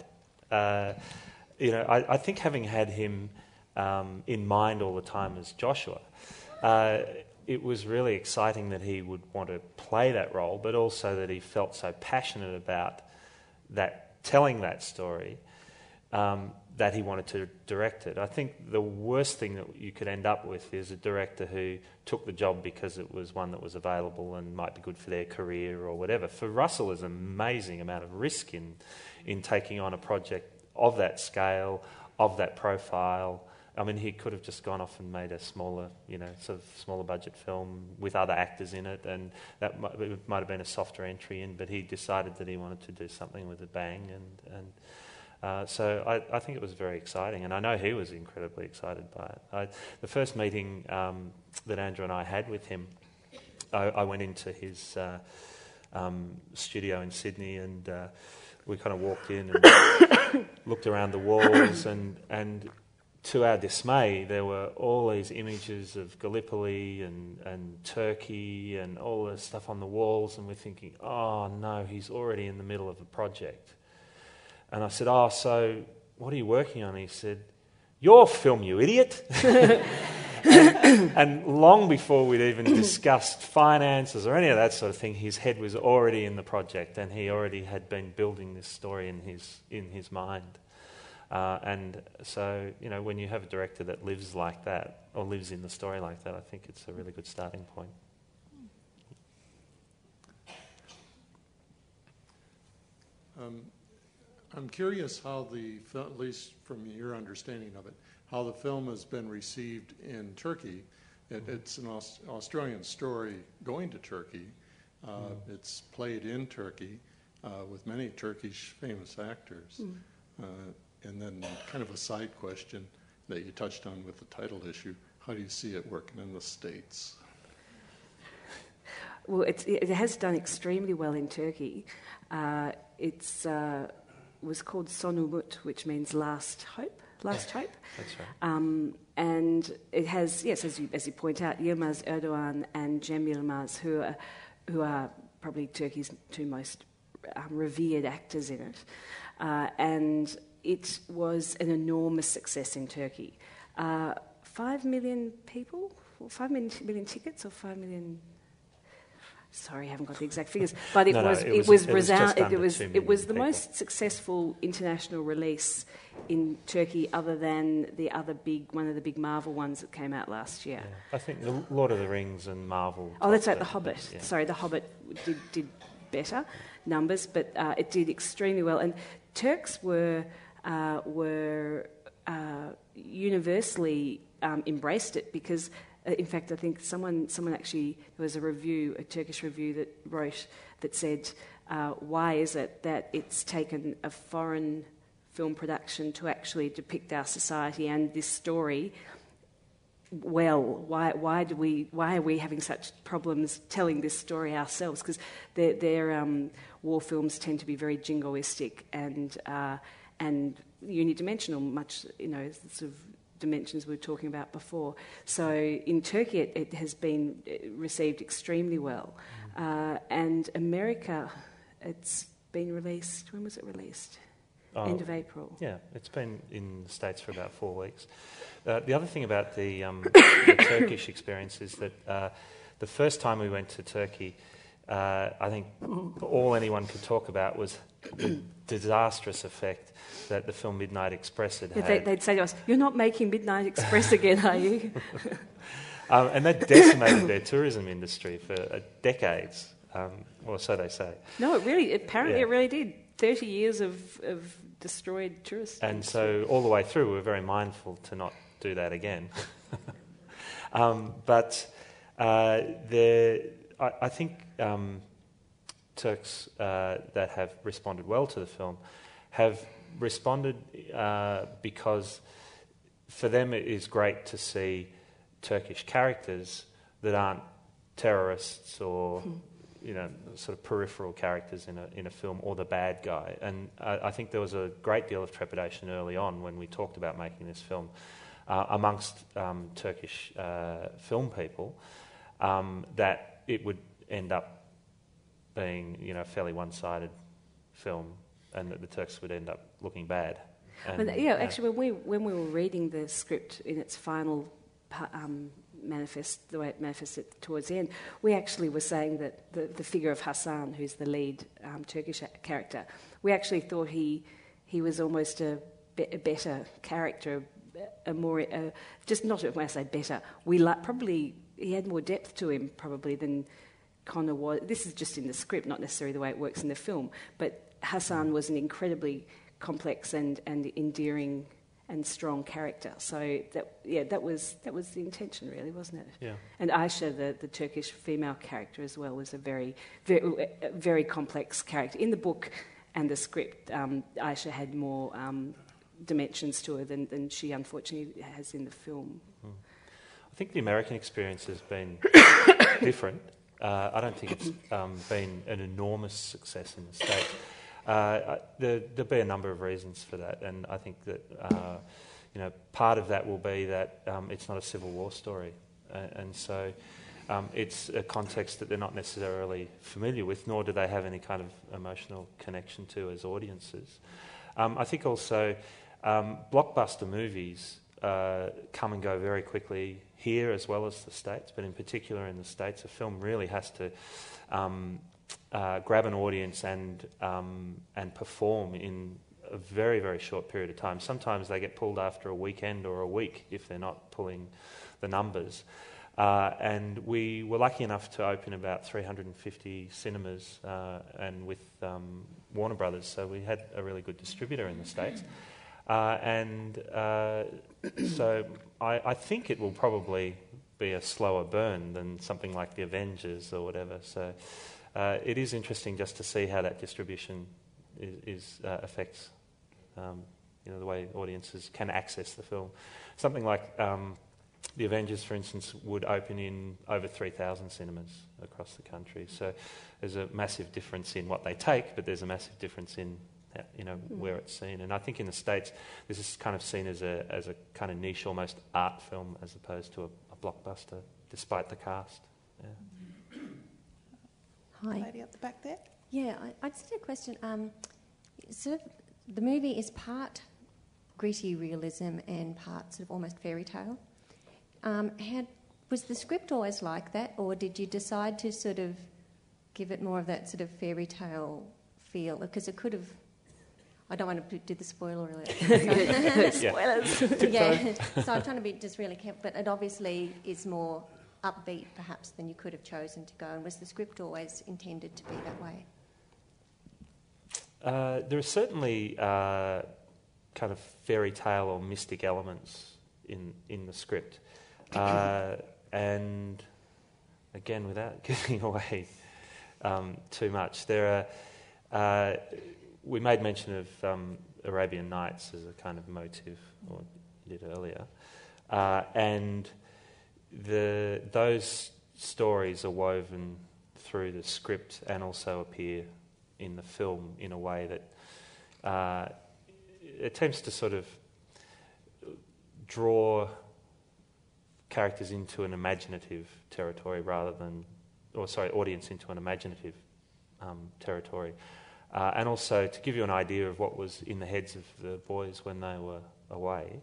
I think having had him in mind all the time as Joshua, it was really exciting that he would want to play that role, but also that he felt so passionate about telling that story that he wanted to direct it. I think the worst thing that you could end up with is a director who took the job because it was one that was available and might be good for their career or whatever. For Russell, there's an amazing amount of risk in taking on a project of that scale, of that profile. I mean, he could have just gone off and made a smaller budget film with other actors in it, and that might have been a softer entry in, but he decided that he wanted to do something with a bang, so I think it was very exciting, and I know he was incredibly excited by it. The first meeting that Andrew and I had with him, I went into his studio in Sydney, and we kind of walked in and looked around the walls, and to our dismay, there were all these images of Gallipoli and Turkey and all this stuff on the walls, and we're thinking, oh no, he's already in the middle of a project. And I said, oh, so what are you working on? He said, your film, you idiot. and long before we'd even discussed finances or any of that sort of thing, his head was already in the project, and he already had been building this story in his mind. And so, when you have a director that lives like that, or lives in the story like that, I think it's a really good starting point.
I'm curious how at least from your understanding of it, how the film has been received in Turkey. It's an Australian story going to Turkey. It's played in Turkey with many Turkish famous actors. And then kind of a side question that you touched on with the title issue, how do you see it working in the States?
Well, it has done extremely well in Turkey. It was called Son Umut, which means last hope, Last Hope.
That's right.
And it has, yes, as you point out, Yilmaz Erdogan and Cem Yilmaz, who are probably Turkey's two most revered actors in it. And it was an enormous success in Turkey. 5 million people? 5 million tickets or 5 million... Sorry, I haven't got the exact figures, but it was the most successful international release in Turkey, other than one of the big Marvel ones that came out last year.
Yeah. I think the Lord of the Rings and Marvel.
Oh, that's right, The Hobbit. Yeah. Sorry, The Hobbit did better numbers, but it did extremely well. And Turks were universally embraced it because. In fact, I think someone actually, there was a Turkish review that said, why is it that it's taken a foreign film production to actually depict our society and this story well? Why are we having such problems telling this story ourselves? Because their war films tend to be very jingoistic and unidimensional, much, sort of dimensions we were talking about before. So in Turkey it has been received extremely well. And America, it's been released, when was it released? End of April.
Yeah, it's been in the States for about 4 weeks. The other thing about the Turkish experience is that the first time we went to Turkey, I think all anyone could talk about was the disastrous effect that the film Midnight Express had had.
They'd say to us, "You're not making Midnight Express again, are you?"
And that decimated their tourism industry for decades, or so they say.
No, it really did. 30 years of destroyed tourists.
And so all the way through, we were very mindful to not do that again. I think Turks that have responded well to the film have responded because for them it is great to see Turkish characters that aren't terrorists or sort of peripheral characters in a film, or the bad guy. And I think there was a great deal of trepidation early on when we talked about making this film amongst Turkish film people that it would end up being a fairly one-sided film, and that the Turks would end up looking bad.
Actually, when we were reading the script in its final manifest, the way it manifested towards the end, we actually were saying that the figure of Hassan, who's the lead Turkish character, we actually thought he was almost a better character, just not when I say better, probably he had more depth to him probably than Connor was. This is just in the script, not necessarily the way it works in the film, but Hassan was an incredibly complex and endearing and strong character. So that was the intention, really, wasn't it?
Yeah.
And Aisha, the Turkish female character as well, was a very, very, very complex character. In the book and the script, Aisha had more dimensions to her than she unfortunately has in the film.
I think the American experience has been different. I don't think it's been an enormous success in the States. There'll be a number of reasons for that, and I think that part of that will be that it's not a Civil War story, and so it's a context that they're not necessarily familiar with, nor do they have any kind of emotional connection to as audiences. I think also blockbuster movies come and go very quickly here as well as the States, but in particular in the States, a film really has to grab an audience and perform in a very, very short period of time. Sometimes they get pulled after a weekend or a week if they're not pulling the numbers. And we were lucky enough to open about 350 cinemas and with Warner Brothers, so we had a really good distributor in the States. So I think it will probably be a slower burn than something like The Avengers or whatever. So it is interesting just to see how that distribution affects the way audiences can access the film. Something like The Avengers, for instance, would open in over 3,000 cinemas across the country. So there's a massive difference in what they take, but there's a massive difference in where it's seen. And I think in the States, this is kind of seen as a kind of niche, almost art film, as opposed to a blockbuster, despite the cast. Yeah.
Hi.
Lady up the back there.
Yeah, I just had a question. Sort of, the movie is part gritty realism and part sort of almost fairy tale. Was the script always like that, or did you decide to sort of give it more of that sort of fairy tale feel? Because it could have... I don't want to do the spoiler alert.
Spoilers.
Yeah, so I'm trying to be just really careful, but it obviously is more upbeat perhaps than you could have chosen to go. And was the script always intended to be that way?
There are certainly kind of fairy tale or mystic elements in the script. And again, without giving away too much, there are... we made mention of Arabian Nights as a kind of motive, or you did earlier. And those stories are woven through the script and also appear in the film in a way that attempts to sort of draw characters into an imaginative territory audience into an imaginative territory. And also to give you an idea of what was in the heads of the boys when they were away.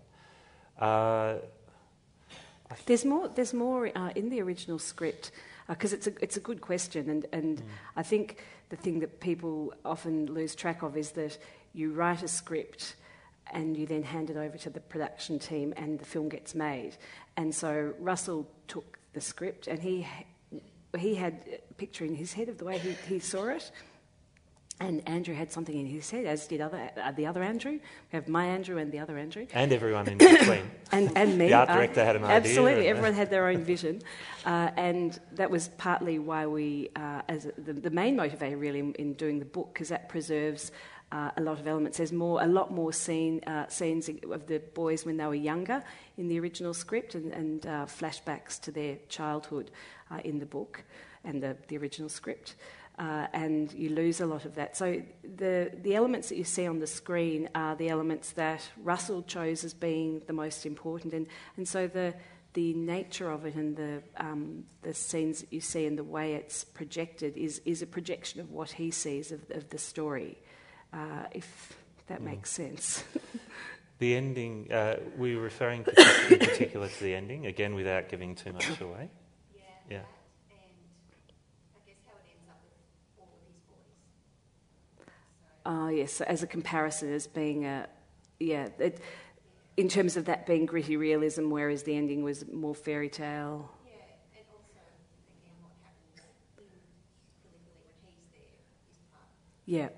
There's more in the original script, because it's a good question, and I think the thing that people often lose track of is that you write a script and you then hand it over to the production team and the film gets made. And so Russell took the script and he had a picture in his head of the way he saw it. And Andrew had something in his head, as did the other Andrew. We have my Andrew and the other Andrew.
And everyone in between.
and me.
The art director had an idea.
Absolutely, everyone had their own vision. And that was partly why we, as the main motivator really in doing the book, because that preserves a lot of elements. There's a lot more scenes of the boys when they were younger in the original script and flashbacks to their childhood in the book and the original script. And you lose a lot of that. So the elements that you see on the screen are the elements that Russell chose as being the most important, and so the nature of it and the scenes that you see and the way it's projected is a projection of what he sees of the story, if that makes sense.
The ending, were you referring in particular to the ending, again without giving too much away? Yeah.
Yes, so as a comparison, as being in terms of that being gritty realism, whereas the ending was more fairy tale.
Yeah, and also thinking on what happens politically when he's there,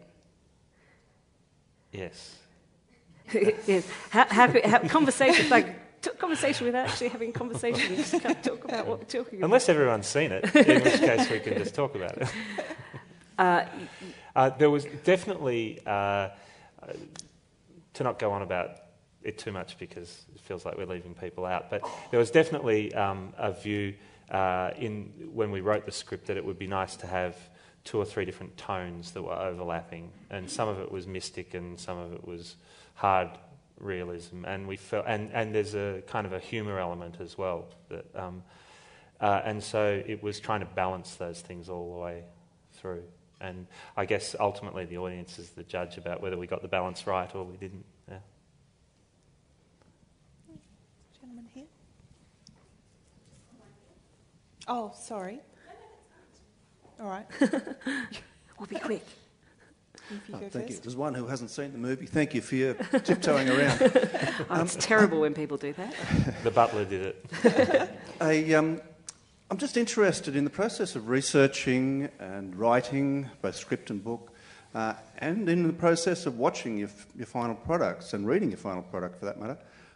his part.
Yeah. Yes. How conversation, conversation without actually having conversation. You just can't talk about what we're talking about.
Unless everyone's seen it, in which case we can just talk about it. There was definitely, to not go on about it too much because it feels like we're leaving people out, but there was definitely a view when we wrote the script that it would be nice to have 2 or 3 different tones that were overlapping, and some of it was mystic and some of it was hard realism, and we felt, and there's a kind of a humour element as well, that, and so it was trying to balance those things all the way through. And I guess ultimately the audience is the judge about whether we got the balance right or we didn't. Yeah.
Gentleman here. Oh, sorry. All right.
We'll be quick.
If you go
Thank you.
first.
There's one who hasn't seen the movie. Thank you for your tiptoeing around.
It's terrible when people do that.
The butler did it.
I'm just interested in the process of researching and writing, both script and book, and in the process of watching your final products and reading your final product, for that matter.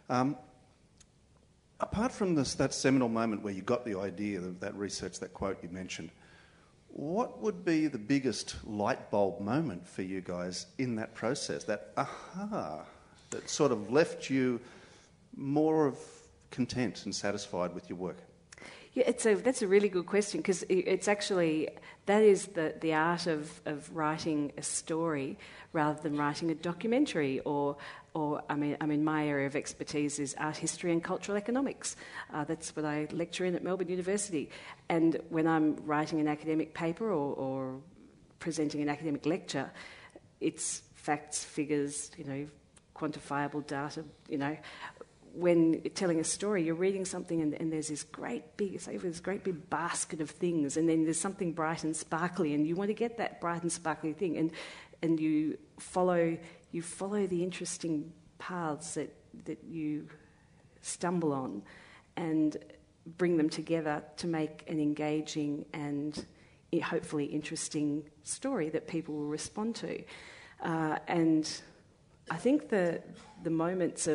Apart from that seminal moment where you got the idea of that research, that quote you mentioned, what would be the biggest light bulb moment for you guys in that process, that aha, that sort of left you more of content and satisfied with your work?
Yeah, that's a really good question, because it's actually, that is the art of writing a story rather than writing a documentary or I mean my area of expertise is art history and cultural economics. That's what I lecture in at Melbourne University. And when I'm writing an academic paper or presenting an academic lecture, it's facts, figures, quantifiable data, When telling a story, you're reading something and there's this great big basket of things, and then there's something bright and sparkly, and you want to get that bright and sparkly thing, and you follow the interesting paths that you stumble on, and bring them together to make an engaging and hopefully interesting story that people will respond to. And I think the moments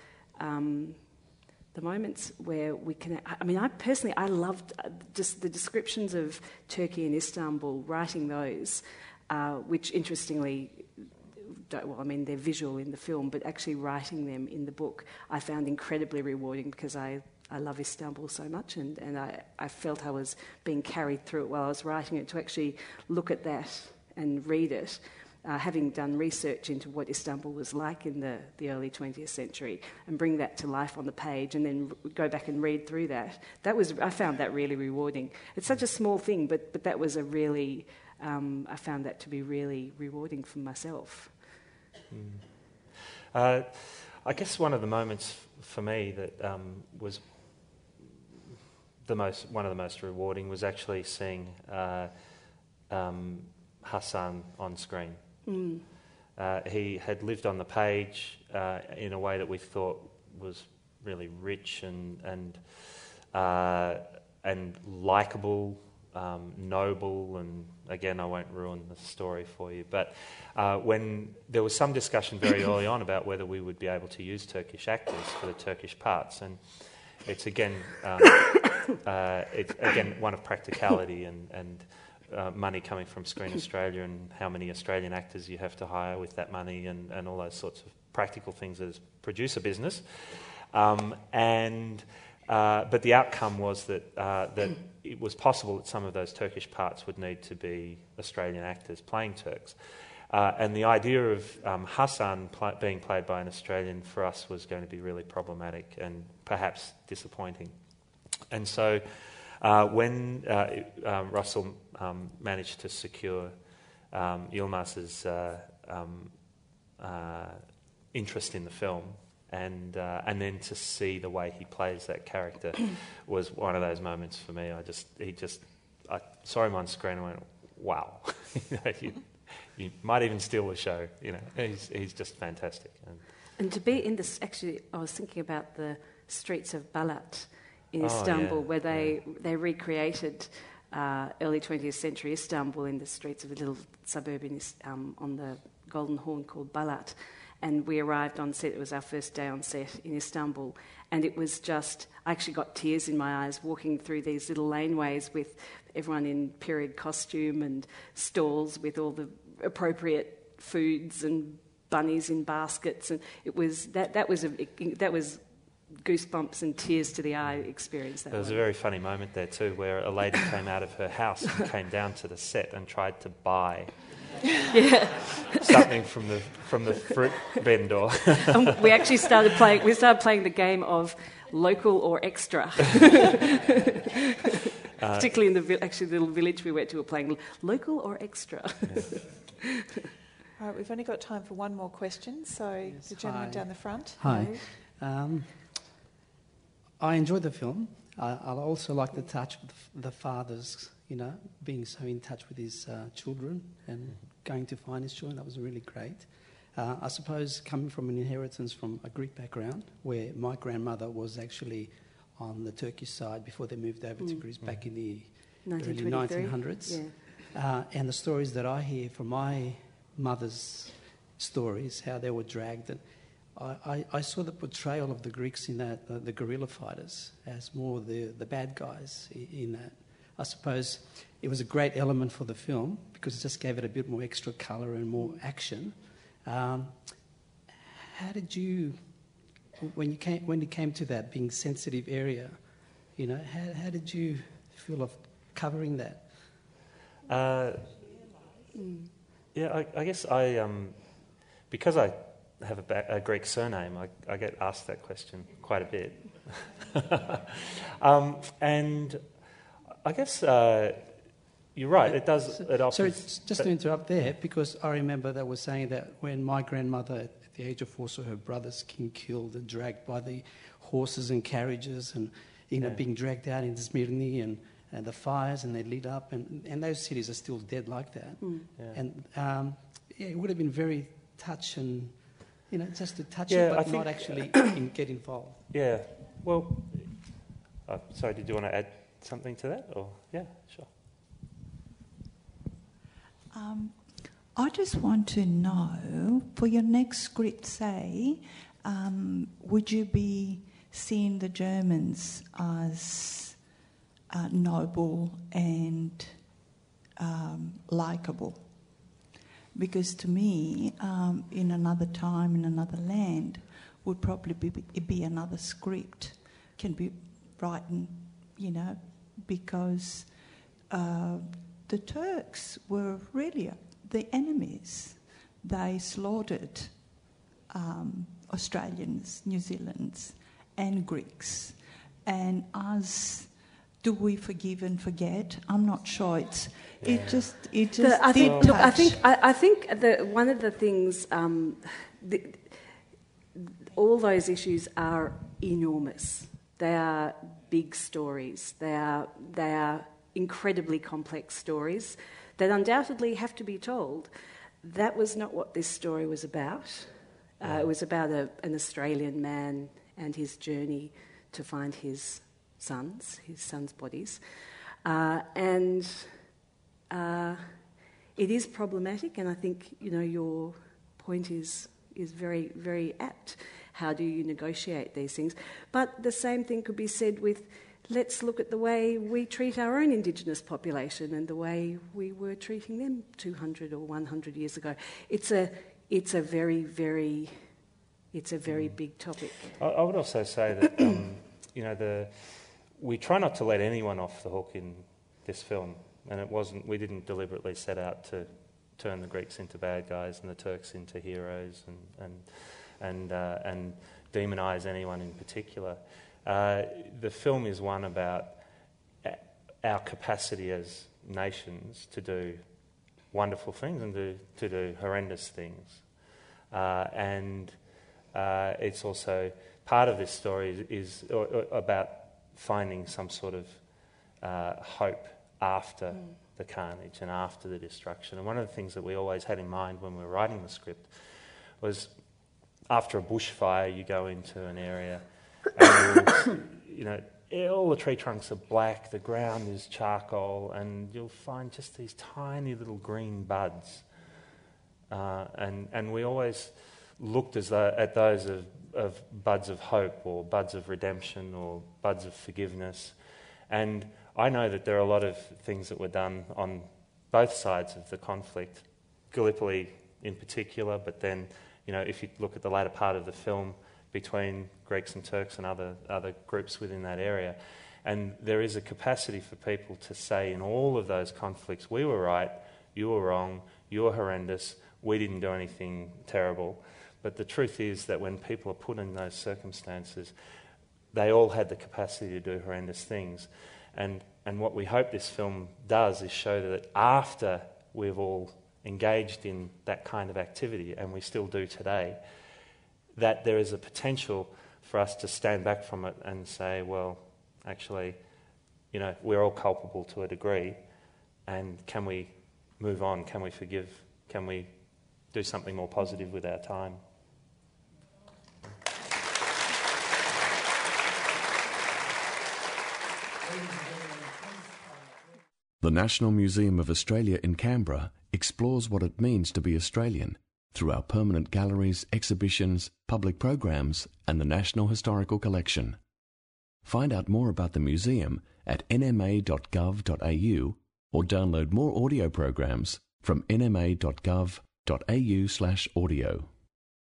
where we can... I loved just the descriptions of Turkey and Istanbul, writing those, which interestingly, they're visual in the film, but actually writing them in the book I found incredibly rewarding, because I love Istanbul so much, and I felt I was being carried through it while I was writing it, to actually look at that and read it. Having done research into what Istanbul was like in the early 20th century, and bring that to life on the page, and then go back and read through that. I found that really rewarding. It's such a small thing, but that was I found that to be really rewarding for myself.
I guess one of the moments for me that was one of the most rewarding was actually seeing Hassan on screen. He had lived on the page in a way that we thought was really rich and likeable, noble, and again, I won't ruin the story for you, but when there was some discussion very early on about whether we would be able to use Turkish actors for the Turkish parts, and it's again one of practicality and money coming from Screen Australia, and how many Australian actors you have to hire with that money, and all those sorts of practical things as producer business. But the outcome was that it was possible that some of those Turkish parts would need to be Australian actors playing Turks. And the idea of Hassan being played by an Australian for us was going to be really problematic and perhaps disappointing. And so when Russell managed to secure Yilmaz's interest in the film, and then to see the way he plays that character was one of those moments for me. I saw him on screen and went, wow. You might even steal the show. He's just fantastic.
And to be in this, actually, I was thinking about the streets of Balat in Istanbul, where they recreated early 20th century Istanbul in the streets of a little suburb on the Golden Horn called Balat. And we arrived on set, it was our first day on set in Istanbul, and it was just, I actually got tears in my eyes walking through these little laneways with everyone in period costume and stalls with all the appropriate foods and bunnies in baskets, and it was that was goosebumps and tears to the eye experience. There
was a very funny moment there too, where a lady came out of her house and came down to the set and tried to buy something from the fruit vendor.
And we actually started playing the game of local or extra. Particularly in the little village we went to, we were playing local or extra.
All right, we've only got time for one more question, so yes, the gentleman down the front.
Hi. I enjoyed the film. I also like the touch of the fathers, being so in touch with his children and going to find his children. That was really great. I suppose coming from an inheritance from a Greek background, where my grandmother was actually on the Turkish side before they moved over to Greece back in the early 1900s. Yeah. And the stories that I hear from my mother's stories, how they were dragged. And I saw the portrayal of the Greeks in that, the guerrilla fighters, as more the bad guys in that. I suppose it was a great element for the film because it just gave it a bit more extra colour and more action. How did you, when it came to that being sensitive area, You know, how did you feel of covering that?
Yeah, I guess because I have a Greek surname, I get asked that question quite a bit. And I guess you're right, it does... It offers,
sorry, just to interrupt there, because I remember they were saying that when my grandmother, at the age of 4, saw her brothers being killed and dragged by the horses and carriages and, being dragged out in Smyrna and the fires, and they lit up, and those cities are still dead like that. Yeah. And it would have been very touch and, just to touch it, but not actually get involved.
Yeah, well, sorry, did you want to add something to that? Or yeah, sure.
I just want to know, for your next script, say, would you be seeing the Germans as noble and likeable? Because to me, in another time, in another land, would probably be another script, can be written, because the Turks were really the enemies. They slaughtered Australians, New Zealanders, and Greeks. And us, do we forgive and forget? I'm not sure. It just
I think one of the things, all those issues are enormous. They are big stories. They are incredibly complex stories that undoubtedly have to be told. That was not what this story was about. It was about an Australian man and his journey to find his sons' bodies. And it is problematic, and I think, your point is very, very apt. How do you negotiate these things? But the same thing could be said with, let's look at the way we treat our own Indigenous population and the way we were treating them 200 or 100 years ago. It's a very, very, big topic.
I would also say that, we try not to let anyone off the hook in this film, and we didn't deliberately set out to turn the Greeks into bad guys and the Turks into heroes and demonise anyone in particular. The film is one about our capacity as nations to do wonderful things and to do horrendous things. And it's also, part of this story is about finding some sort of hope after the carnage and after the destruction. And one of the things that we always had in mind when we were writing the script was, after a bushfire, you go into an area and all the tree trunks are black, the ground is charcoal, and you'll find just these tiny little green buds. And we always looked at those of buds of hope or buds of redemption or buds of forgiveness. And I know that there are a lot of things that were done on both sides of the conflict, Gallipoli in particular, but then, if you look at the latter part of the film, between Greeks and Turks and other groups within that area. And there is a capacity for people to say in all of those conflicts, we were right, you were wrong, you were horrendous, we didn't do anything terrible. But the truth is that when people are put in those circumstances, they all had the capacity to do horrendous things. And what we hope this film does is show that after we've all engaged in that kind of activity, and we still do today, that there is a potential for us to stand back from it and say, well, actually, we're all culpable to a degree, and can we move on? Can we forgive? Can we do something more positive with our time?
The National Museum of Australia in Canberra explores what it means to be Australian through our permanent galleries, exhibitions, public programs, and the National Historical Collection. Find out more about the museum at nma.gov.au or download more audio programs from nma.gov.au/audio.